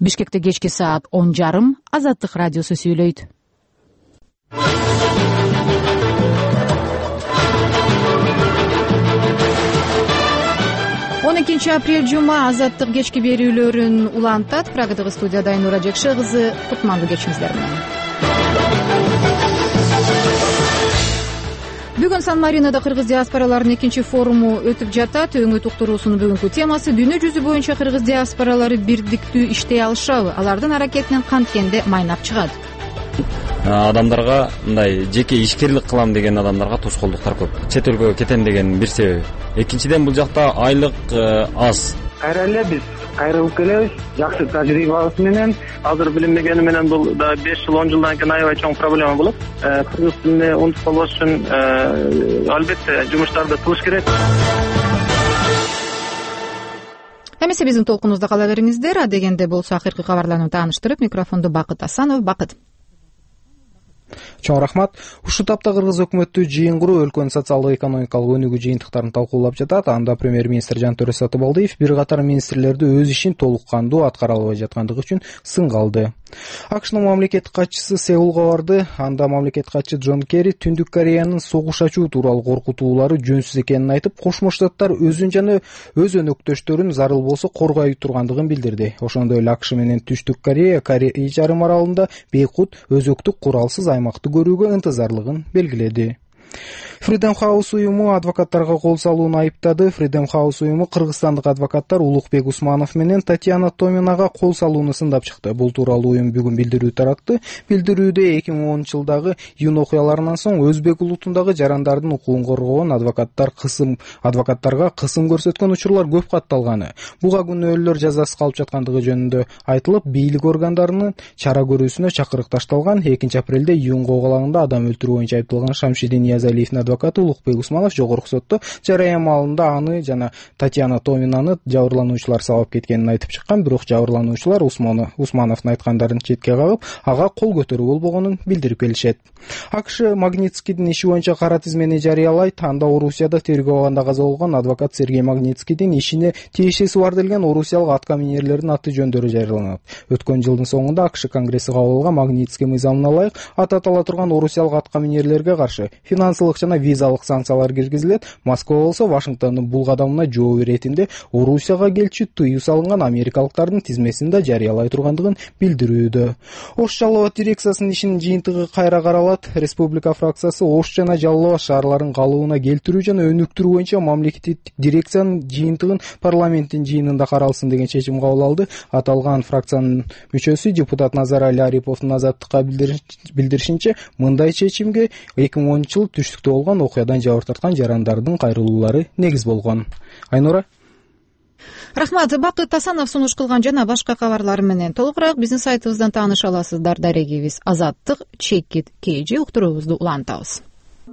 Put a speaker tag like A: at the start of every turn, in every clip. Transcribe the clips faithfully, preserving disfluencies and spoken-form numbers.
A: Бишкекте кечки саат он жарым Азаттык радиосу сүйлөйт. он экинчи апрель жума Азаттык кечки берүүлөрүн улантат. Прагадагы студияда Айнура Жекше кызы, кутмандуу кечиңиздер менен. Бүгүн Сан-Маринодо кыргыз диаспораларынын экинчи форуму өтүп жатат. Өңүт уктуруусунун бүгүнкү темасы дүйнө жүзү боюнча кыргыз диаспоралары бирдиктүү иштей алышабы, алардын аракетинен канткенде майнап чыгат.
B: Адамдарга мындай жеке ишкерлик кылам деген адамдарга тоскоолдуктар көп. Чет өлкөгө кетем деген бир себеби. Экинчиден бул жакта айлык аз.
C: Кайра эле биз кайрылып келебиз. Жакшы тажрыйбабыз менен, азыр билинбегени менен бул да беш жыл он жылдан кийин аябай чоң проблема болот. Кыргыз тилин унутуп калбаш үчүн албетте жумуштарды кылыш керек.
A: Эмесе биздин толкунубузда кала бериңиздер. А дегенде болсо акыркы кабарларны тааныштырып, микрофонду Бакыт Асанов. Бакыт.
D: Чоң рахмат. Ушул тапта кыргыз өкмөттү жыйын куруу өлкөнүн социалдык экономикалык өнүгүү жыйынтыктарын талкуулап жатат. Анда премьер-министр Жантөре Сатыбалдиев бир катар министрлерди өз ишин толук кандуу аткара албай жаткандыгы үчүн сынга алды. АКШнын мамлекеттик катчысы Сеулга барды. Анда мамлекеттик катчы Джон Керри Түндүк Кореянын согуш ачуу тууралуу коркутуулары жөнсүз экенин айтып, Кошмо Штаттар өзүн жана өз өнөктөштөрүн зарыл болсо коргой тургандыгын билдирди. Ошондой эле АКШ менен Түштүк Корея Корей жарым аралында бейкут өзөктүк куралсыз аймакты көрүүгө ынтызарлыгын белгиледи. Freedom House уюму адвокаттарга кол салууну айыптады. Freedom House уюму кыргызстандык адвокаттар Улукбек Усманов менен Татьяна Томинага кол салууну сындап чыкты. Бул тууралуу уюм бүгүн билдирүү таратты. Билдирүүдө эки миң онунчу жылдагы июнь окуяларынан соң өзбек улутундагы жарандардын укугун коргогон адвокаттар кысым адвокаттарга кысым көрсөткөн учурлар көп катталганы, буга күнөөлөр жазасыз калып жаткандыгы жөнүндө айтылып, бийлик органдарынын чара көрүүсүнө чакырык ташталган. экинчи апрелде июнь кабылганда адам өлтүрүү боюнча айыпталган Шамшидин Ниязалиевдин адвокаты Улукбек Усманов жогорку сотто жараян маалында аны жана Татьяна Томинаны жабырлануучулар сабап кеткенин айтып чыккан, бирок жабырлануучулар Усмановдун айткандарын четке кагып, ага кол көтөрүү болбогонун билдирип келишет. АКШ Магнитскийдин иши боюнча кара тизмени жарыялайт. Анда Орусияда тергөө абагында каза болгон адвокат Сергей Магнитскийдин ишине тиешеси бар делген орусиялык аткаминерлердин аты жөндөрү жарыяланат. Өткөн жылдын соңунда АКШ Конгресси кабыл алган Магнитский мыйзамына ылайык аты атала турган орусиялык аткаминерлерге каршы финансылык жана визалык санкциялар киргизилет. Москва болсо Вашингтондун бул кадамына жооп иретинде Орусияга келчү тыюу салынган америкалыктардын тизмесин да жарыялай тургандыгын билдирүүдө. Ош Жалал Абад дирекциясынын ишинин жыйынтыгы кайра каралат. Республика фракциясы Ош жана Жалал Абад шаарларын калыбына келтирүү жана өнүктүрүү боюнча мамлекеттик дирекциянын жыйынтыгын парламенттин жыйынында каралсын деген чечим кабыл алды. Аталган фракциянын мүчөсү депутат Назарали Ариповдун Азаттыкка билдиришинче, мындай чечимге эки миң онунчу жылы түштүктө болгон окуядан жабыр тарткан жарандардын кайрылуулары негиз болгон. Айнура.
A: Рахмат. Бакыт Асанов сунуш кылган жана башка кабарлар менен толугураак биздин сайтыбыздан тааныша аласыздар. Дарегибиз Азаттык чекит кей уктуруубузду улантабыз.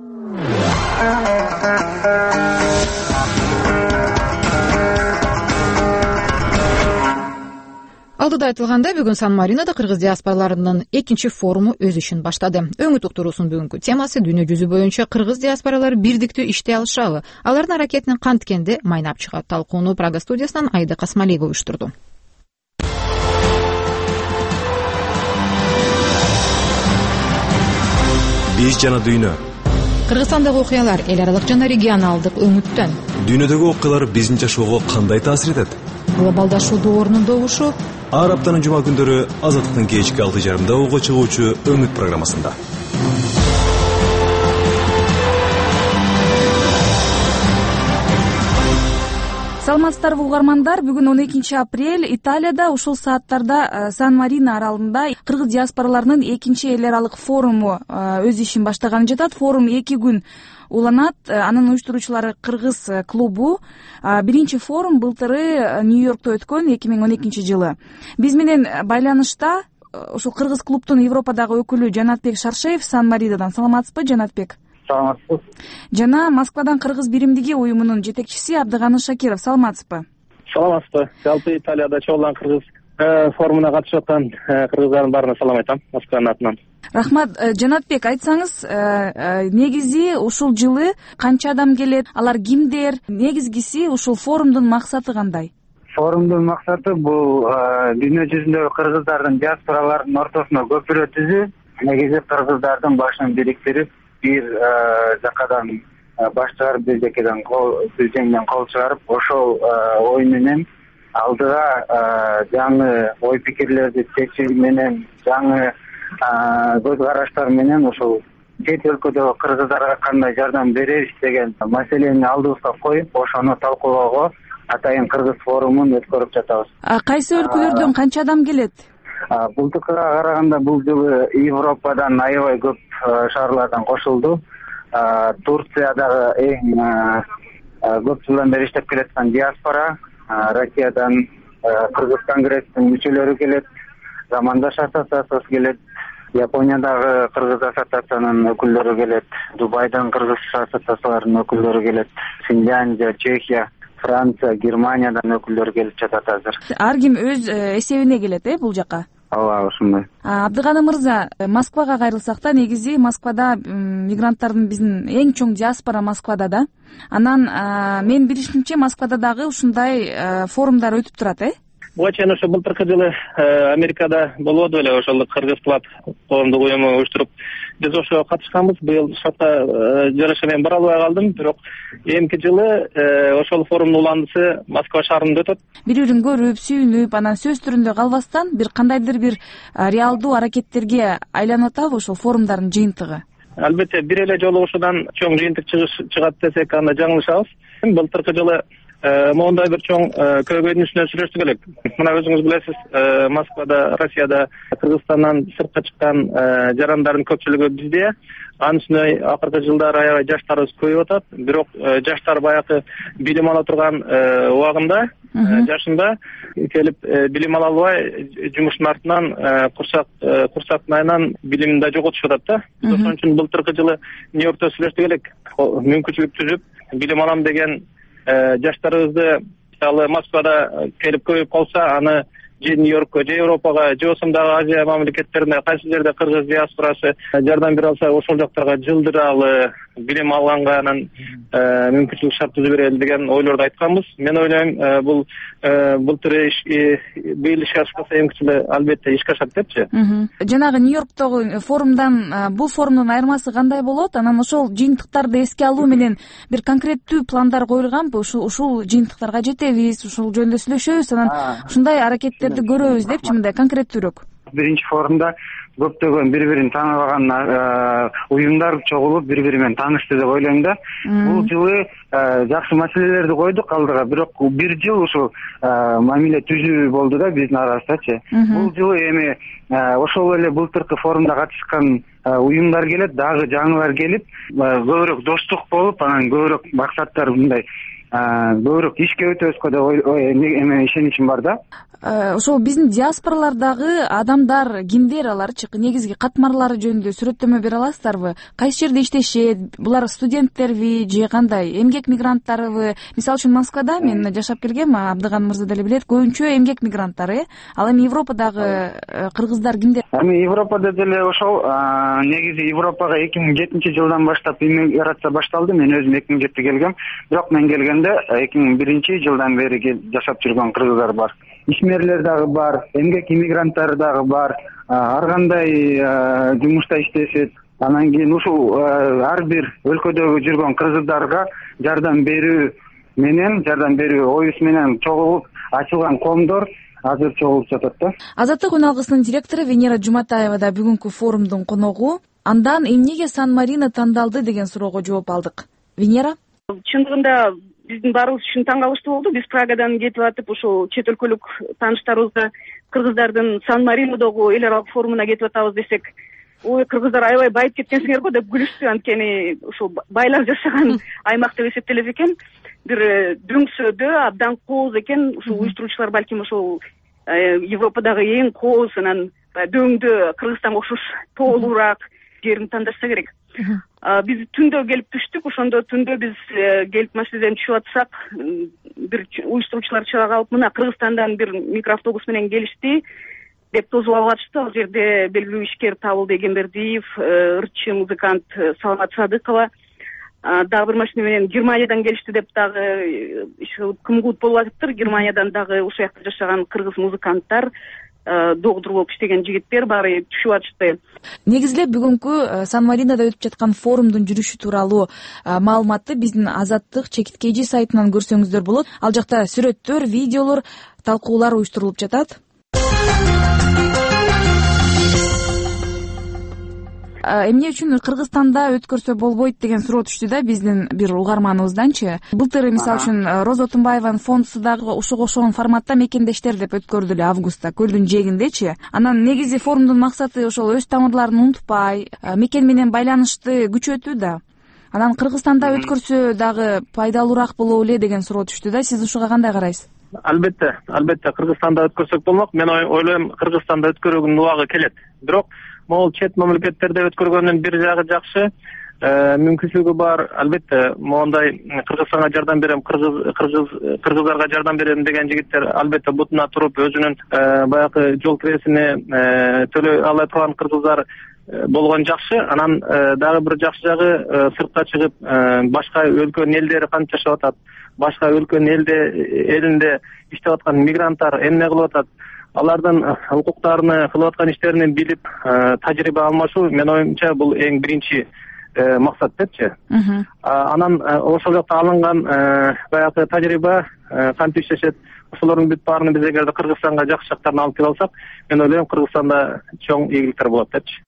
A: Алдыда айтылгандай, бүгүн Сан-Маринодо кыргыз диаспораларынын экинчи форуму өз ишин баштады. Өңүт уктуруусунун бүгүнкү темасы дүйнө жүзү боюнча кыргыз диаспоралары бирдиктүү иштей алышабы, алардын аракетинен канткенде майнап чыгат. Талкууну Прага студиясынан Айда Касмалиева уюштурду.
E: Биз жана дүйнө.
A: Кыргызстандагы окуялар эл аралык жана регионалдык өңүттөн.
E: Дүйнөдөгү окуялар биздин жашоого кандай таасир этет?
A: Глобалдашуу доорунун добушу.
E: Ар аптанын жума күндөрү Азаттыктын кечки алты жарымда ого чыгуучу өңүт программасында.
F: Саламатсыздарбы угармандар, бүгүн он экинчи апрель Италияда ушул сааттарда Сан-Марино аралында кыргыз диаспораларынын экинчи эл аралык форуму өз ишин баштаганы жатат. Форум эки күн уланат. Анын уюштуруучулары кыргыз клубу. Биринчи форум былтыры Нью-Йоркто өткөн эки миң он экинчи жылы. Биз менен байланышта ушул кыргыз клубдун Европадагы өкүлү Жанатбек Шаршеев Сан-Маринодон. Саламатсызбы, Жанатбек?
C: Саламатсыз.
F: Жана Москвадан Кыргыз биримдиги уюмунун жетекчиси Абдыганы Шакиров. Саламатсызбы?
C: Саламатсызбы. Жалпы Италияда чогулган кыргыз форумуна катышып аткан кыргыздардын баарына салам айтам Москванын атынан.
F: Рахмат. Жанатбек, айтсаңыз, негизи ушул жылы канча адам келет, алар кимдер, негизгиси ушул форумдун максаты кандай?
C: Форумдун максаты бул дүйнө жүзүндөгү кыргыздардын диаспораларынын ортосуна көпүрө түзүү, негизи кыргыздардын башын бириктирип, бир жакадан баш чыгарып, бир жакадан бир жеңден кол чыгарып, ошол ой менен алдыга жаңы ой пикирлерди чечүү менен, жаңы көз караштар менен ошол чет өлкөдөгү кыргыздарга кандай жардам беребиз деген маселени алдыбызга коюп, ошону талкуулоого Атайын Кыргыз форумун өткөрүп жатабыз.
F: Кайсы өлкөлөрдөн канча адам келет?
C: Былтыркыга караганда бул жылы Европадан аябай көп шаарлардан кошулду. Турциядагы эң көп жылдан бери иштеп келаткан диаспора, Россиядан Кыргыз конгресстин мүчөлөрү келет, Замандаш ассоциациясы келет, Япониядагы Кыргыз ассоциациянын өкүлдөрү келет, Дубайдан Кыргыз ассоциацияларынын өкүлдөрү келет, Финляндия, Чехия, Франция, Германиядан өкүлдөр келип жатат азыр.
F: Ар ким өз эсебине келет, э, бул жака?
C: Ооба, ошондой.
F: Абдыганым мырза, Москвага кайрылсак да, негизи Москвада мигранттардын биздин эң чоң диаспора Москвада да. Анан мен билишимче Москвада дагы ушундай форумдар өтүп турат, э?
C: Буга чейин ошо былтыркы жылы Америкада болуп эле ошол Кыргыз клуб коомдук уюму уюштуруп, биз ошого катышканбыз. Быйыл шатка жараша мен бара албай калдым, бирок эмки жылы ошол форумдун уландысы Москва шаарында өтөт.
F: Бири-бирин көрүп, сүйүнүп, анан сөз түрүндө калбастан бир кандайдыр бир реалдуу аракеттерге айланып атабы ошол форумдардын жыйынтыгы?
C: Албетте, бир эле жолугушуудан чоң жыйынтык чыгат десек анда жаңылышабыз. Былтыркы жылы моундай бир чоң көйгөйдүн үстүнөн сүйлөштүк элек. Мына өзүңүз билесиз, Москвада, Россияда, Кыргызстандан сыртка чыккан жарандардын көпчүлүгү бизде. Анын үстүнө акыркы жылдары аябай жаштарыбыз көбөйүп атат. Бирок жаштар баягы билим ала турган убагында, жашында келип билим ала албай, жумуштун артынан курсак курсактын айынан билимин да жоготушуп атат да. Ошон үчүн былтыркы жылы Нью-Йоркто сүйлөштүк элек. Мүмкүнчүлүк түзүп, билим алам деген жаштарыбызды мисалы Москвада келип көбөйүп калса, аны же Нью-Йоркко, же Европага, же болбосо дагы Азия мамлекеттерине кайсы жерде кыргыз диаспорасы жардам бере алса, ошол жактарга жылдыралы, билим алганга анан мүмкүнчүлүк шарт түзүп берели деген ойлорду айтканбыз. Мен ойлойм, бул былтыр быйыл ишке ашпаса, эмки жылы албетте ишке ашат депчи.
F: Жанагы Нью-Йорктогу форумдан, бул форумдун айырмасы кандай болот? Анан ошол жыйынтыктарды эске алуу менен бир конкреттүү пландар коюлганбы? Ушул ушул жыйынтыктарга жетебиз, ушул жөнүндө сүйлөшөбүз, анан ушундай аракеттерди көрөбүз депчи, мындай конкреттүүрөөк. Биринчи
C: форумда көптөгөн бири-бирин тааныбаган уюмдар чогулуп, бири-бири менен таанышты деп ойлойм да. Бул жылы жакшы маселелерди койдук алдыга, бирок бир жыл ушул мамиле түзүү болду да биздин арабыздачы. Бул жылы эми ошол эле былтыркы форумда катышкан уюмдар келет, дагы жаңылар келип, көбүрөөк достук болуп, анан көбүрөөк максаттар мындай көбүрөөк ишке өтөбүзгө деп эме ишеничим бар да.
F: Ошол биздин диаспоралардагы адамдар кимдер, аларчы негизги катмарлары жөнүндө сүрөттөмө бере аласыздарбы? Кайсы жерде иштешет? Булар студенттерби же кандай? Эмгек мигранттарыбы? Мисалы үчүн Москвада мен жашап келгем, Абдыган мырза деле билет, көбүнчө эмгек мигранттары. Ал эми Европадагы кыргыздар кимдер?
C: Эми Европада деле ошол негизи Европага эки миң жетинчи жылдан баштап иммиграция башталды. Мен өзүм эки миң жетиде келгем. Бирок мен келгенде эки миң биринчи жылдан бери жашап жүргөн кыргыздар бар. Ишмерлер дагы бар, эмгек иммигранттар дагы бар, ар кандай жумушта иштешет. Анан кийин ушул ар бир өлкөдөгү жүргөн кыргыздарга жардам берүү менен, жардам берүү оюс менен чогулуп ачылган коомдор азыр чогулуп жатат да.
F: Азаттык үналгысынын директору Венера Жуматаева да бүгүнкү форумдун коногу. Андан эмнеге Сан-Марино тандалды деген суроого жооп алдык. Венера?
G: Чындыгында биздин баарыбыз үчүн таң калыштуу болду. Биз Прагадан кетип атып, ушул чет өлкөлүк тааныштарыбызга кыргыздардын Сан-Маринодогу эл аралык форумуна кетип атабыз десек, ой, кыргыздар аябай байып кеткенсиңер го деп күлүштү. Анткени ушул байлар жашаган аймак деп эсептелет экен. Бир дөңсөдө абдан кооз экен. Ушул уюштуруучулар балким ошол Европадагы эң кооз, анан дөңдө Кыргызстанга окшош тоолуураак жерин тандашса керек. Биз түндө келип түштүк, ошондо түндө биз келип машинеден түшүп атсак, бир уюштуруучулар чыга калып, мына Кыргызстандан бир микроавтобус менен келишти деп тосуп алып атышты. Ал жерде белгилүү ишкер Табылды Эгембердиев, ырчы музыкант Саламат Садыкова, дагы бир машина менен Германиядан келишти деп дагы кымгут болуп атыптыр. Германиядан дагы ушул жакта жашаган кыргыз музыканттар, доктор болуп иштеген жигиттер баары түшүп атышты.
F: Негизи эле бүгүнкү Сан-Маринодо өтүп жаткан форумдун жүрүшү тууралуу маалыматты биздин Азаттык чекит кж сайтынан көрсөңүздөр болот. Ал жакта сүрөттөр, видеолор, талкуулар уюштурулуп жатат. Эмне үчүн Кыргызстанда өткөрсө болбойт деген суроо түштү да биздин бир угарманыбызданчы. Былтыр мисалы үчүн Роза Отунбаеванын фондусу дагы ошого окшогон форматта мекендештер деп өткөрдү эле августта, көлдүн жээгиндечи. Анан негизи форумдун максаты ошол өз тамырларын унутпай, мекен менен байланышты күчөтүү да. Анан Кыргызстанда өткөрсө дагы пайдалуураак болобу эле деген суроо түштү да. Сиз ушуга кандай карайсыз?
C: Албетте, албетте Кыргызстанда өткөрсөк болмок. Мен ойлойм Кыргызстанда өткөрүүнүн убагы келет. Бирок могул чет мамлекеттерде өткөргөндүн бир жагы жакшы, мүмкүнчүлүгү бар. Албетте моундай Кыргызстанга жардам берем, кыргыз кыргыз кыргыздарга жардам берем деген жигиттер албетте бутуна туруп өзүнүн баягы жол киресине төлөй албай турган кыргыздар болгон жакшы. Анан дагы бир жакшы жагы сыртка чыгып башка өлкөнүн элдери кантип жашап атат, башка өлкөнүн элде элинде иштеп аткан мигранттар эмне кылып атат, алардын укуктарыны, кылып аткан иштерин билип, тажрыйба алмашуу менин оюмча бул эң биринчи максат депчи. Анан ошол жакта алынган баягы тажрыйба кантип иштешет, ошолордун бүт баарын биз эгерде Кыргызстанга жакшы жактарын алып келе алсак, мен ойлойм Кыргызстанда чоң ийгиликтер болот депчи.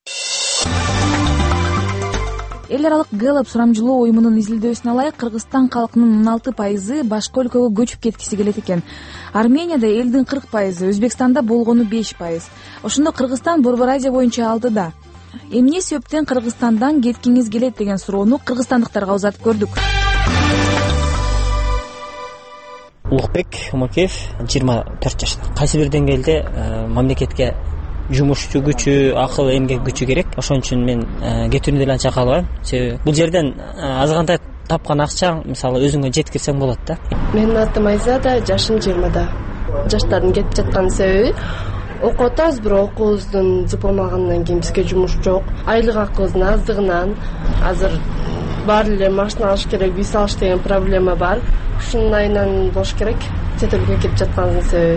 F: Эл аралык Гэллап сурамжылоо уюмунун изилдөөсүнө ылайык, Кыргызстан калкынын он алты пайызы башка өлкөгө көчүп кеткиси келет экен. Арменияда элдин кырк пайызы, Өзбекстанда болгону беш пайыз. Ошондо Кыргызстан Борбор Азия боюнча алдыда. Эмне себептен Кыргызстандан кеткиңиз келет деген суроону кыргызстандыктарга узатып көрдүк.
H: Улукбек Умакеев, жыйырма төрт жашта. Кайсы бир деңгээлде мамлекетке жумушчу күчү, акыл, эмгек күчү керек. Ошон үчүн мен кетүүнү деле анча каалабайм. Себеби бул жерден азгандай тапкан акчаң мисалы өзүңө жеткирсең болот да.
I: Менин атым Айзада, жашым жыйырмада. Жаштардын кетип жаткан себеби окуп атабыз, бирок окуубуздун жыпылмагандан кийин бизге жумуш жок. Айлык акыбыздын аздыгынан азыр баары эле машина алыш керек, виз алыш деген проблема бар. Ушунун айынан болуш керек. Чет өлкөгө кетип жаткандын себеби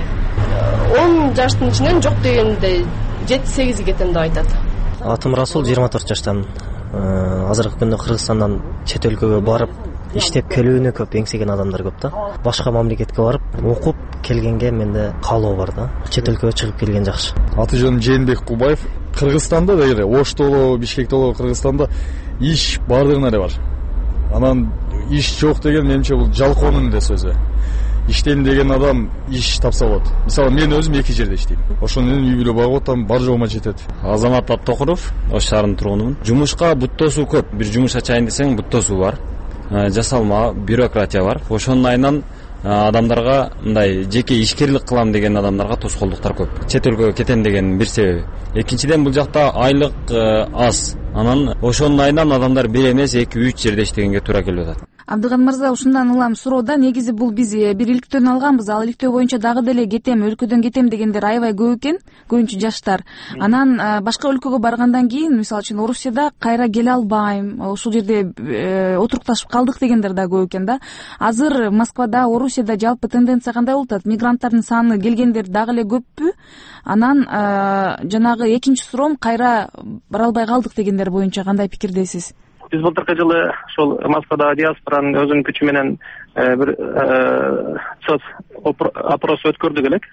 I: он жаштын ичинен жок дегенде жети сегизи кетем деп айтат.
H: Атым Расул, жыйырма төрт жаштамын. Азыркы күндө Кыргызстандан чет өлкөгө барып иштеп келүүнү көп эңсеген адамдар көп да. Башка мамлекетке барып окуп келгенге менде каалоо бар да. Чет өлкөгө чыгып келген жакшы.
J: Аты жөнүм Жээнбек Кубаев. Кыргызстанда да эле Ошто болобу, Бишкекте болобу, Кыргызстанда иш бардыгына эле бар. Анан иш жок деген менимче бул жалкоонун эле сөзү. Иштейм деген адам иш тапса болот. Мисалы мен өзүм эки жерде иштейм. Ошону менен үй бүлө багып атам, бар жогума жетет.
B: Азамат Аптокуров, Ош шаарынын тургунумун. Жумушка буттосуу көп. Бир жумуш ачайын десең буттосуу бар. Жасалма, бюрократия бар. Ошонун айынан адамдарга мындай жеке ишкерлик кылам деген адамдарга тоскоолдуктар көп. Чет өлкөгө кетем деген бир себеби. Экинчиден бул жакта айлык аз. Анан ошонун айынан адамдар бир эмес эки үч жерде иштегенге туура келип атат.
F: Абдыган мырза, ушундан улам суроода негизи бул биз бир иликтөөнү алганбыз. Ал иликтөө боюнча дагы деле кетем, өлкөдөн кетем дегендер аябай көп экен, көбүнчө жаштар. Анан башка өлкөгө баргандан кийин, мисалы үчүн Орусияда кайра келе албайм, ушул жерде отурукташып калдык дегендер да көп экен да. Азыр Москвада, Орусияда жалпы тенденция кандай болуп атат? Мигранттардын саны келгендер дагы эле көппү? Анан жанагы экинчи суроом, кайра бара албай калдык дегендер боюнча кандай пикирдесиз?
C: Биз былтыркы жылы ошол Москвада диаспоранын өзүнүн күчү менен бир соц опрос өткөрдүк элек.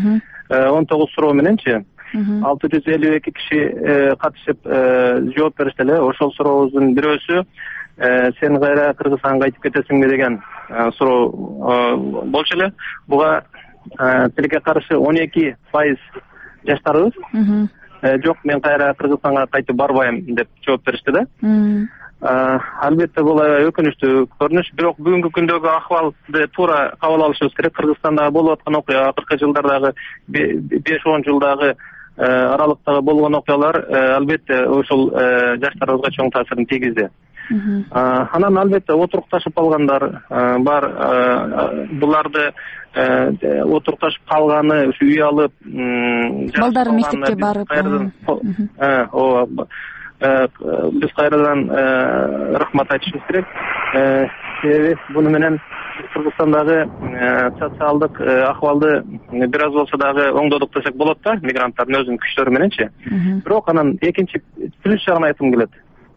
C: он тогуз суроо мененчи алты жүз элүү эки киши катышып жооп беришти эле. Ошол сурообуздун бирөөсү сен кайра Кыргызстанга кайтып кетесиңби деген суроо болчу эле. Буга тилекке каршы он эки пайыз жаштарыбыз жок, мен кайра Кыргызстанга кайтып барбайм деп жооп беришти да. Албетте бул өкүнүчтүү көрүнүш, бирок бүгүнкү күндөгү акыбалды туура кабыл алышыбыз керек. Кыргызстанда болуп аткан окуя, акыркы жылдардагы беш он жылдагы аралыктагы болгон окуялар албетте ошол жаштарыбызга чоң таасирин тийгизди. Анан албетте отурукташып калгандар бар. Буларды отурукташып калганы, ушу үй алып,
F: балдары мектепке барып,
C: биз кайрадан рахмат айтышыбыз керек. Себеби буну менен Кыргызстандагы социалдык акыбалды бир аз болсо дагы оңдодук десек болот да, мигранттардын өзүнүн күчтөрү мененчи. Бирок анан экинчи плюс жагын айткым келет.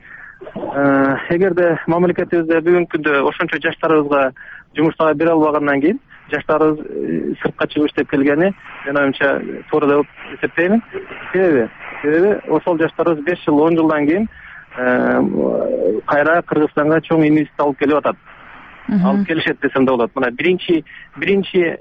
C: Эгерде мамлекетибизде бүгүнкү күндө ошончо жаштарыбызга жумуштага бере албагандан кийин жаштарыбыз сыртка чыгып иштеп келгени менин оюмча туура деп эсептеймин. Себеби себеби ошол жаштарыбыз беш жыл он жылдан кийин кайра Кыргызстанга чоң инвестиция алып келип атат. Алып келишет десем да болот. Мына биринчи биринчи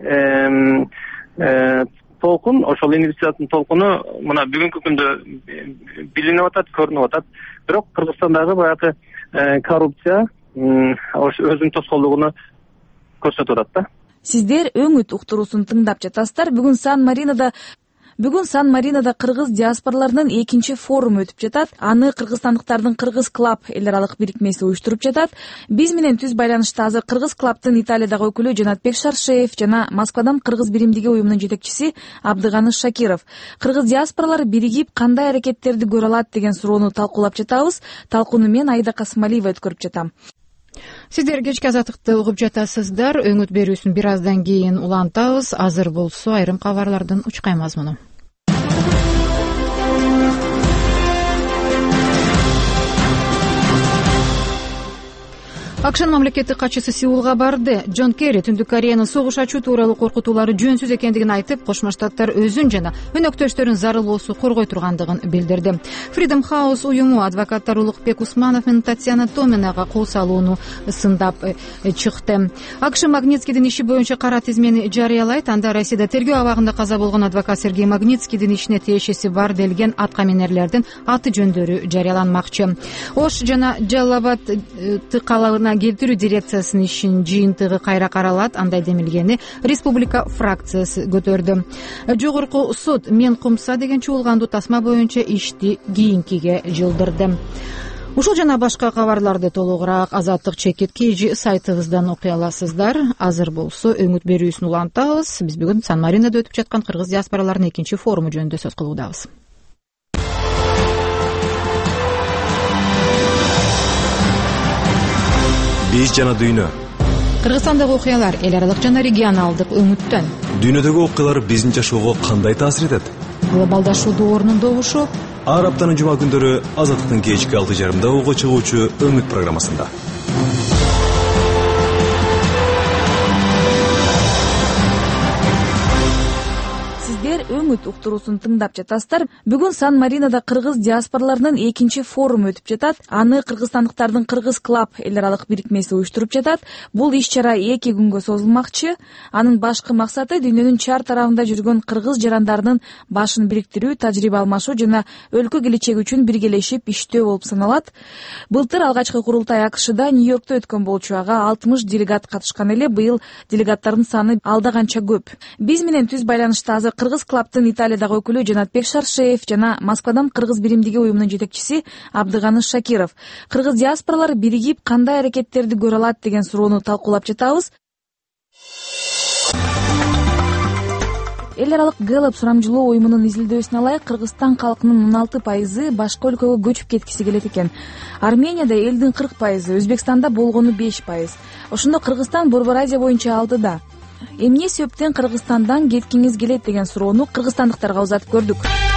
C: толкун, ошол инвестициянын толкуну мына бүгүнкү күндө билинип атат, көрүнүп атат. Бирок Кыргызстандагы баягы коррупция өзүнүн тоскоолдугуну көрсөтүп атат да.
F: Сиздер Өңүт уктуруусун тыңдап жатасыздар. Бүгүн Сан-Маринодо Бүгүн Сан-Маринодо кыргыз диаспораларынын экинчи форуму өтүп жатат. Аны кыргызстандыктардын Кыргыз клаб эл аралык бирикмеси уюштуруп жатат. Биз менен түз байланышта азыр Кыргыз клабтын Италиядагы өкүлү Жанатбек Шаршеев жана Москвадан Кыргыз биримдиги уюмунун жетекчиси Абдыганыш Шакиров. Кыргыз диаспоралары биригип кандай аракеттерди көрө алат деген суроону талкуулап жатабыз. Талкууну мен Айда Касымалиева өткөрүп жатам.
A: Сиздер кечки азаттыкты угуп жатасыздар. Өңүт берүүсүн бир аздан кийин улантабыз. Азыр болсо айрым кабарлардын учкай мазмуну. акшнын мамлекеттик катчысы Сеулга барды. Джон Керри Түндүк Кореянын согуш ачуу тууралуу коркутуулары жөнсүз экендигин айтып, Кошмо Штаттар өзүн жана өнөктөштөрүн зарыл болсо коргой тургандыгын билдирди. Freedom House уюму адвокаттар Улукбек Усманов менен Татьяна Томинага кол салууну сындап чыкты. акш Магнитскийдин иши боюнча кара тизмени жарыялайт. Анда Россияда тергөө абагында каза болгон адвокат Сергей Магнитскийдин ишине тиешеси бар делген аткаминерлердин аты жөндөрү жарыяланмакчы. Ош жана Жалал-Абад тыкаларына келтирүү дирекциясынын ишин жыйынтыгы кайра каралат. Андай демилгени Республика фракциясы көтөрдү. Жогорку суд мен кумса деген чуулгандуу тасма боюнча ишти кийинкиге жылдырды. Ушул жана башка кабарларды толугураак Азаттык чекит kg сайтыбыздан окуй аласыздар. Азыр болсо өңүт берүүсүн улантабыз. Биз бүгүн Сан-Маринодо өтүп жаткан кыргыз диаспораларынын экинчи форуму жөнүндө сөз кылуудабыз.
E: Биз жана дүйнө.
A: Кыргызстандагы окуялар эл аралык жана регионалдык өңүттөн.
E: Дүйнөдөгү окуялар биздин жашоого кандай таасир этет?
A: Глобалдашуудун орнунда ушуп,
E: ар аптанын жума күндөрү Азаттыктын кечки алты жарымда уга чыгуучу Өңүт программасында.
F: Өңүт уктуруусун тыңдап жатасыздар. Бүгүн Сан-Маринодо кыргыз диаспораларынын экинчи форуму өтүп жатат. Аны кыргызстандыктардын Кыргыз клаб эл аралык бирикмеси уюштуруп жатат. Бул иш-чара эки күнгө созулмакчы. Анын башкы максаты дүйнөнүн чар тарабында жүргөн кыргыз жарандарынын башын бириктирүү, тажрыйба алмашуу жана өлкө келечеги үчүн биргелешип иштөө болуп саналат. Былтыр алгачкы курултай АКШда Нью-Йоркто өткөн болчу. Ага алтымыш делегат катышкан эле. Быйыл делегаттардын саны алда канча көп. Биз менен түз байланышта азыр Кыргыз клабтын Италиядагы өкүлү Жанатбек Шаршеев жана Москвадан Кыргыз биримдиги уюмунун жетекчиси Абдыганыш Шакиров. Кыргыз диаспоралары биригип кандай аракеттерди көрө алат деген суроону талкуулап жатабыз. Эл аралык Гэллоп сурамжылоо уюмунун изилдөөсүнө ылайык, Кыргызстан калкынын он алты пайызы башка өлкөгө көчүп кеткиси келет экен. Арменияда элдин кырк пайызы, Өзбекстанда болгону беш пайыз. Ошондо Кыргызстан Борбор Азия боюнча алтыда. Эмне себептен Кыргызстандан кеткиңиз келет деген суроону кыргызстандыктарга узатып көрдүк.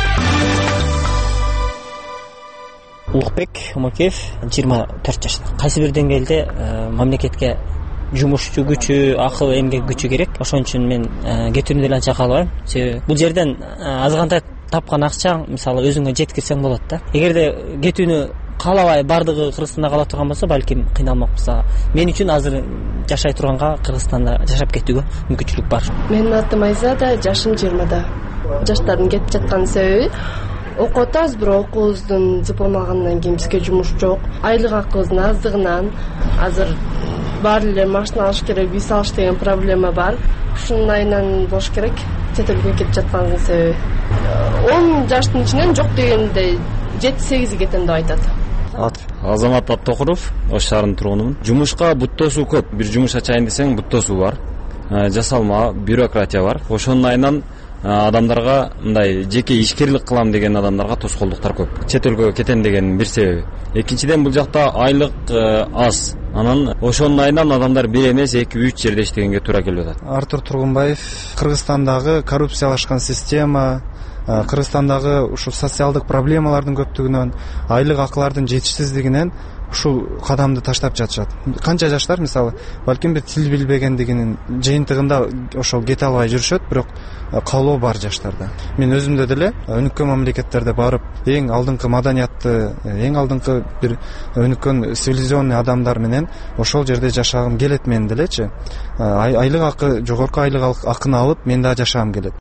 H: Улукбек Умакеев, жыйырма төрт жашта. Кайсы бир деңгээлде мамлекетке жумушчу күчү, акыл, эмгек күчү керек. Ошон үчүн мен кетүүнү деле анча каалабайм. Себеби бул жерден азгандай тапкан акчаң мисалы өзүңө жеткирсең болот да. Эгерде кетүүнү каалабай бардыгы Кыргызстанда кала турган болсо, балким кыйналмакпыз. Мен үчүн азыр жашай турганга Кыргызстанда жашап кетүүгө мүмкүнчүлүк бар.
I: Менин атым Айзада, жашым жыйырмада. Жаштардын кетип жаткан себеби окуп атабыз, бирок окуубуздун дипломагандан кийин бизге жумуш жок. Айлык акыбыздын аздыгынан азыр баары эле машина алыш керек, виз алыш деген проблема бар. Ушунун айынан болуш керек. Чет элге кетип жаткандын себеби он жаштын ичинен жок дегенде жети сегизи кетем деп айтат.
B: Азамат Аттокуров, Ош шаарынын тургунумун. Жумушка буттосуу көп. Бир жумуш ачайын десең буттосуу бар. Жасалма, бюрократия бар. Ошонун айынан адамдарга мындай жеке ишкерлик кылам деген адамдарга тоскоолдуктар көп. Чет өлкөгө кетем дегенин бир себеби. Экинчиден, бул жакта айлык аз. Анан ошонун айынан адамдар бир эмес, эки үч жерде иштегенге туура келип атат.
K: Артур Тургунбаев, Кыргызстандагы коррупциялашкан система, Кыргызстандагы ушул социалдык проблемалардын көптүгүнөн, айлык акылардын жетишсиздигинен ушул кадамды таштап жатышат. Канча жаштар мисалы, балким бир тил билбегендигинин жыйынтыгында ошол кете албай жүрүшөт, бирок каалоо бар жаштарда. Мен өзүмдө деле өнүккөн мамлекеттерде барып, эң алдыңкы маданиятты, эң алдыңкы бир өнүккөн цивилизационный адамдар менен ошол жерде жашагым келет менин делечи. Айлык акы, жогорку айлык акыны алып, мен да жашагым келет.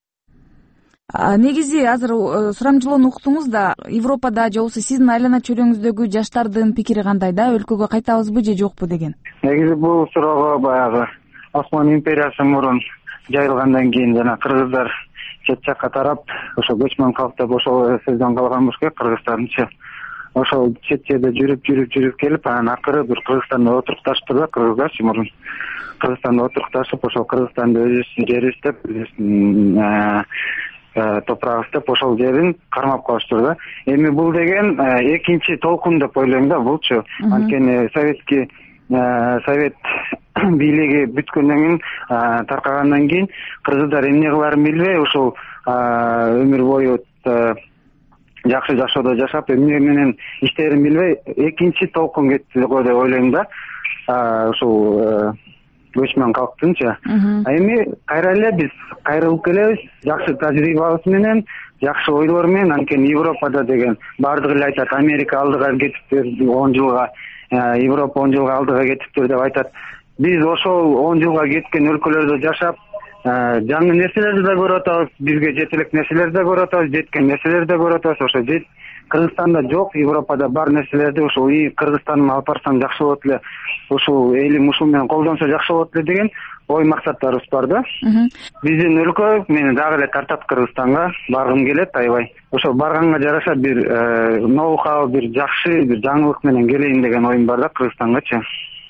F: Негизи азыр сурамжылоону уктуңуз да, Европада же болбосо сиздин айлана чөйрөңүздөгү жаштардын пикири кандай да, өлкөгө кайтабызбы же жокпу деген?
C: Негизи бул суроого баягы Осман империясы мурун жайылгандан кийин жана кыргыздар чет жакка тарап, ошо көчмөн калк деп ошол сөздөн калган болсо, кыргызстандчы ошол чет жерде жүрүп жүрүп жүрүп келип, анан акыры бир Кыргызстанда отурукташты да, кыргыздарчы мурун Кыргызстанда отурукташып, ошол Кыргызстанды өзүбүздүн жерибиз деп, өзүбүздүн топурагыбыз деп ошол жерин кармап калыштыр да. Эми бул деген экинчи толкун деп ойлойм да, булчу. Анткени советский совет бийлиги бүткөндөн кийин, таркагандан кийин кыргыздар эмне кыларын билбей, ошол өмүр бою жакшы жашоодо жашап, эмне менен иштерин билбей, экинчи толкун кетти деп ойлойм да. Ошол көчмөн калктынчы. Эми кайра эле биз кайрылып келебиз, жакшы тажрыйбабыз менен, жакшы ойлор менен. Анткени Европада деген бардыгы эле айтат, Америка алдыга кетиптир, он жылга, Европа он жылга алдыга кетиптир деп айтат. Биз ошол он жылга кеткен өлкөлөрдө жашап, жаңы нерселерди да көрүп атабыз, бизге жетелик нерселерди да көрүп атабыз, жеткен нерселерди да көрүп атабыз. Ошо жет Кыргызстанда жок, Европада бар нерселерди ошо Кыргызстанга алып барсам жакшы болот эле, ушул элим ушул менен колдонсо жакшы болот эле деген ой максаттарыбыз бар да. Биздин өлкө мени дагы эле тартат Кыргызстанга, баргым келет аябай. Ошо барганга жараша бир ноу-хау, бир жакшы, бир жаңылык менен келейин деген оюм бар да Кыргызстангачы.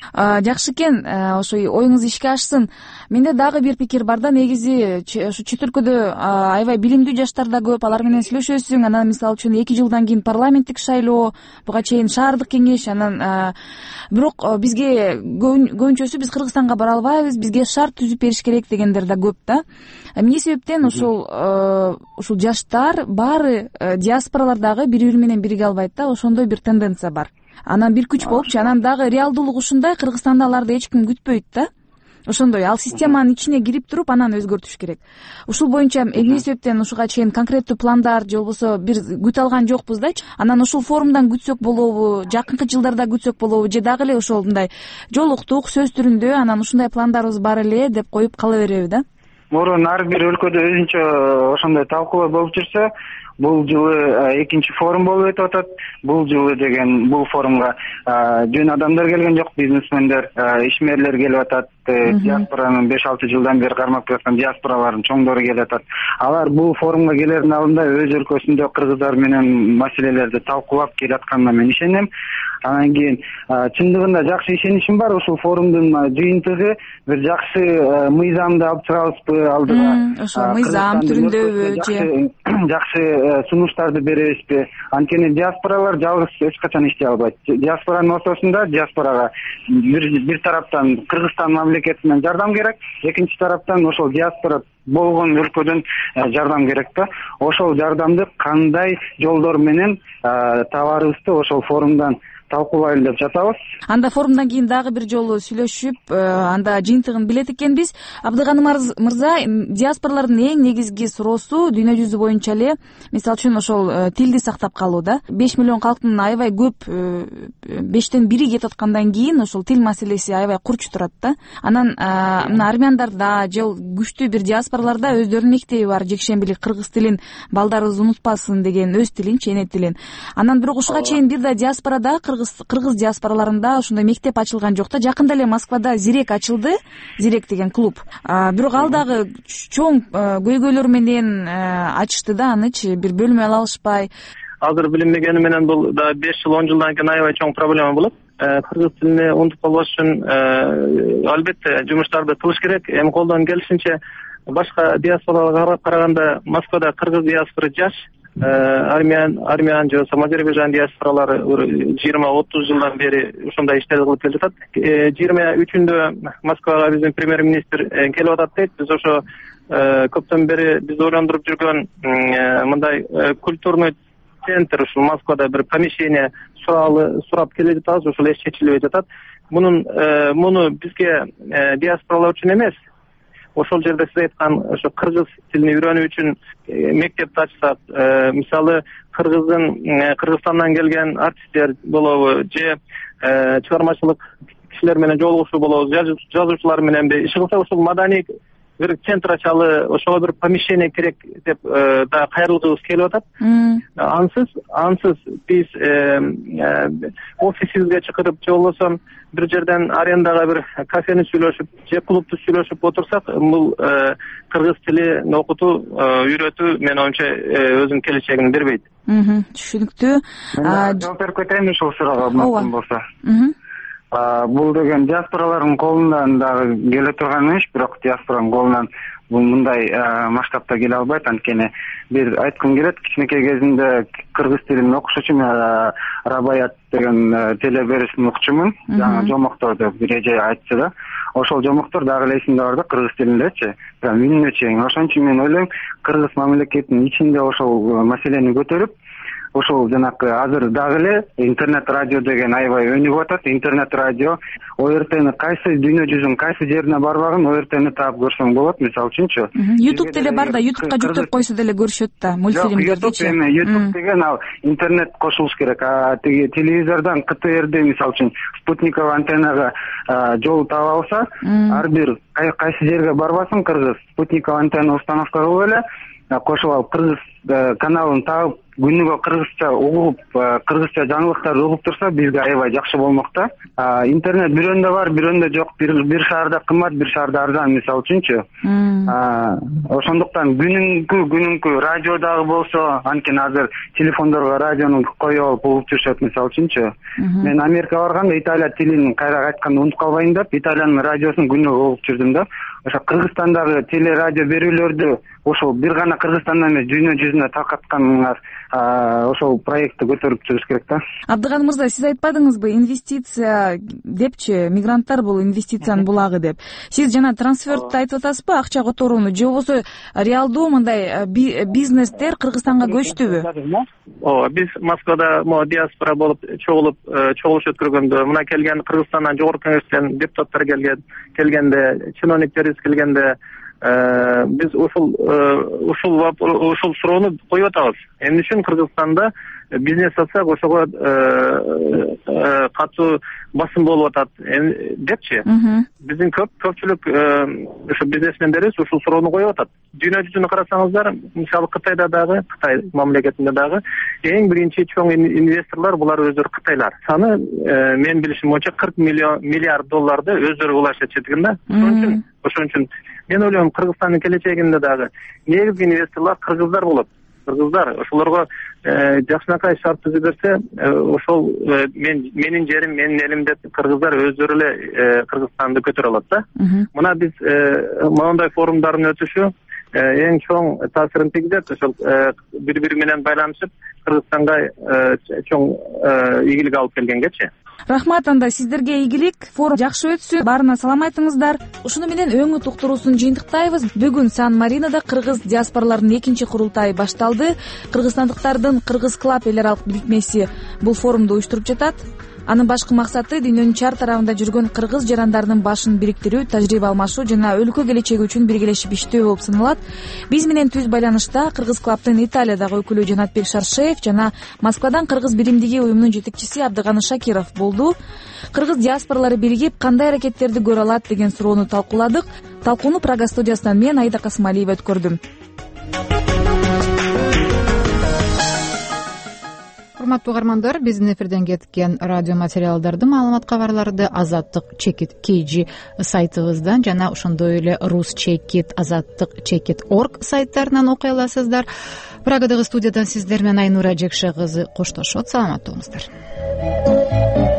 F: Жакшы экен, ошо оюңуз ишке ашсын. Менде дагы бир пикир бар да, негизи ушу чет өлкөдө аябай билимдүү жаштар да көп, алар менен сүйлөшөсүң, анан мисалы үчүн эки жылдан кийин парламенттик шайлоо, буга чейин шаардык кеңеш, анан бирок бизге көбүнчөсү биз Кыргызстанга бара албайбыз, бизге шарт түзүп бериш керек дегендер да көп да. Эмне себептен ушул ушул жаштар баары диаспоралар дагы бири-бири менен бириге албайт да, ошондой бир тенденция бар. Анан бир күч болупчу, анан дагы реалдуулук ушундай, Кыргызстанда аларды эч ким күтпөйт да. Ошондой, ал системанын ичине кирип туруп, анан өзгөртүш керек. Ушул боюнча эмне себептен ушуга чейин конкреттүү пландар же болбосо бир күтө алган жокпуз дачы. Анан ушул форумдан күтсөк болобу, жакынкы жылдарда күтсөк болобу, же дагы эле ошол мындай жолуктук, сөз түрүндө, анан ушундай пландарыбыз бар эле деп коюп кала береби да.
C: Мурун ар бир өлкөдө өзүнчө ошондой талкуулар болуп жүрсө, бул жылы экинчи форум болуп өтүп атат. Бул жылы деген бул форумга жөн адамдар келген жок, бизнесмендер, ишмерлер келип атат, диаспоранын беш алты жылдан бери кармап келаткан диаспоралардын чоңдору келип атат. Алар бул форумга келердин алдында өз өлкөсүндө кыргыздар менен маселелерди талкуулап келатканына мен ишенем. Анан кийин чындыгында жакшы ишеничим бар, ушул форумдун жыйынтыгы бир жакшы мыйзамды алып чыгабызбы алдыга.
F: Ошо мыйзам түрүндөбү же
C: жакшы сунуштарды беребизби? Анткени диаспоралар жалгыз эч качан иштей албайт. Диаспоранын ортосунда диаспорага бир бир тараптан Кыргызстан мамлекетинен жардам керек, экинчи тараптан ошол диаспора болгон өлкөдөн жардам керек да. Ошол жардамды кандай жолдор менен табарыбызды ошол форумдан талкуулайлы деп жатабыз.
F: Анда форумдан кийин дагы бир жолу сүйлөшүп, анда жыйынтыгын билет экенбиз. Абдыганым мырза, диаспоралардын эң негизги суроосу дүйнө жүзү боюнча эле, мисалы үчүн ошол тилди сактап калуу да. беш миллион калктын аябай көп, бештен бири кетип аткандан кийин ошол тил маселеси аябай курч турат да. Анан мына армяндарда же күчтүү бир диаспораларда өздөрүнүн мектеби бар, жекшембилик кыргыз тилин балдарыбыз унутпасын деген, өз тилинчи, эне тилин. Анан бирок ушуга чейин бир да диаспорада кыргыз диаспораларында ошондой мектеп ачылган жок да. Жакында эле Москвада Зирек ачылды, Зирек деген клуб. Бирок ал дагы чоң көйгөйлөр менен ачышты да, анычы бир бөлмө ала алышпай.
C: Азыр билинбегени менен бул да беш жыл он жылдан кийин аябай чоң проблема болот. Кыргыз тилин унутуп калбаш үчүн албетте жумуштарды кылыш керек. Эми колдон келишинче башка диаспораларга караганда Москвада кыргыз диаспора жаш, армян армян же болбосо Азербайжан диаспоралары жыйырма отуз жылдан бери ушундай иштерди кылып келе жатат. жыйырма үчүндө Москвага биздин премьер министр келип атат дейт. Биз ошо көптөн бери биз ойлондуруп жүргөн мындай культурный центр ушул Москвада бир помещение суралы сурап келе жатабыз, ошол эч чечилбей жатат. Мунун муну бизге диаспоралар үчүн эмес, ошол жерде сиз айткан ошо кыргыз тилин үйрөнүү үчүн мектепти ачсак, мисалы кыргыздын Кыргызстандан келген артисттер болобу же чыгармачылык кишилер менен жолугушуу болобу, жазуучулар менен иш кылсак, ошол маданий бир центр ачалы, ошого бир помещение керек деп да кайрылгыбыз келип атат. Ансыз ансыз биз офисибизге чакырып же болбосо бир жерден арендага бир кафени сүйлөшүп же клубду сүйлөшүп отурсак, бул кыргыз тилин окутуу, үйрөтүү менин оюмча өзүнүн келечегин бербейт.
F: Түшүнүктүү.
L: Жооп берип кетейин ушул суроого мүмкүн болсо. Бул деген диаспоралардын колунан дагы келе турган иш, бирок диаспоранын колунан бул мындай масштабта келе албайт. Анткени бир айткым келет, кичинекей кезинде кыргыз тилин окушучу, мен Рабаят деген телеберүүсүн укчумун. Жаңы жомокторду бир эже айтты да. Ошол жомоктор дагы эле эсимде бар да, кыргыз тилиндечи. Прям үнүнө чейин. Ошон үчүн мен ойлойм, кыргыз мамлекетинин ичинде ошол маселени көтөрүп, ошол жанакы азыр дагы эле интернет радио деген аябай өнүгүп атат. Интернет радио о эр тени кайсы дүйнө жүзүнүн кайсы жерине барбагын о эр тени таап көрсөң болот, мисалы үчүнчү.
F: YouTube деле бар да, YouTubeга жүктөп койсо деле көрүшөт да, мультфильмдердичи.
L: Эми YouTube деген ал интернет кошулуш керек. А тиги телевизордон ка тэ эрде мисалы үчүн спутниковый антеннага жол таба алса, ар бир кайсы жерге барбасын кыргыз спутниковый антенна установка кылып эле кошуп алып кыргыз каналын таап күнүгө кыргызча угуп, кыргызча жаңылыктарды угуп турса, бизге аябай жакшы болмок да. Интернет бирөөндө бар, бирөөндө жок. Бир шаарда кымбат, бир шаарда арзан, мисалы үчүнчү. Ошондуктан күнүнкү күнүнкү радио дагы болсо, анткени азыр телефондорго радиону коюп алып угуп жүрүшөт, мисалы үчүнчү. Мен Америкага барганда Италия тилин кайра айтканда унутуп калбайын деп, Италиянын радиосун күнүгө угуп жүрдүм да. Ошо Кыргызстандагы телерадио берүүлөрдү ошол бир гана Кыргызстанда эмес, дүйнө жүзүнө таркатканыңар ошол проектти көтөрүп жүрүш керек да.
F: Абдыган мырза, сиз айтпадыңызбы, инвестиция депчи, мигранттар бул инвестициянын булагы деп. Сиз жана трансфертти айтып атасызбы, акча которууну, же болбосо реалдуу мындай бизнестер Кыргызстанга көчтүбү?
C: Ооба, биз Москвада мо диаспора болуп чогулуп, чогулуш өткөргөндө, мына келген Кыргызстандан жогорку кеңештен депутаттар келген, келгенде, чиновниктер келгенде биз ушул ушул ушул суроону коюп атабыз. Эмне үчүн Кыргызстанда бизнес ачсак, ошого катуу басым болуп атат депчи. Биздин көп көпчүлүк ошо бизнесмендерибиз ушул суроону коюп атат. Дүйнө жүзүнө карасаңыздар, мисалы Кытайда дагы, Кытай мамлекетинде дагы эң биринчи чоң инвесторлор булар өздөрү кытайлар. Саны мен билишим боюнча кырк миллиард долларды өздөрү улашат четигин да. Ошон үчүн ошон үчүн мен ойлойм, Кыргызстандын келечегинде дагы негизги инвесторлор кыргыздар болот. Кыргыздар ошолорго жакшынакай шарт түзүп берсе, ошол мен менин жерим, менин элим деп кыргыздар өздөрү эле Кыргызстанды көтөрө алат да. Мына биз моундай форумдардын өтүшү эң чоң таасирин тийгизет. Ошол бири-бири менен байланышып Кыргызстанга чоң ийгилик алып келгенгечи.
F: Рахмат, анда сиздерге ийгилик, форум жакшы өтсүн, баарына салам айтыңыздар. Ушуну менен өңүт уктуруусун жыйынтыктайбыз. Бүгүн Сан-Маринодо кыргыз диаспораларынын экинчи курултайы башталды. Кыргызстандыктардын Кыргыз клаб эл аралык бирикмеси бул форумду уюштуруп жатат. Анын башкы максаты дүйнөнүн чар тарабында жүргөн кыргыз жарандарынын башын бириктирүү, тажрыйба алмашуу жана өлкө келечеги үчүн биргелешип иштөө болуп саналат. Биз менен түз байланышта Кыргыз клабтын Италиядагы өкүлү Жанатбек Шаршеев жана Москвадан Кыргыз биримдиги уюмунун жетекчиси Абдыган Шакиров болду. Кыргыз диаспоралары биригип кандай аракеттерди көрө алат деген суроону талкууладык. Талкууну Прага студиясынан мен Айда Касымалиева өткөрдүм.
A: Урматтуу угармандар, биздин эфирден кеткен радио материалдарды, маалымат кабарларды Азаттык чекит кей джи сайтыбыздан жана ошондой эле рус чекит азаттык чекит орг сайттарынан окуй аласыздар. Прагадагы студиядан сиздер менен Айнура Жекше кызы коштошот. Саламат болуңуздар.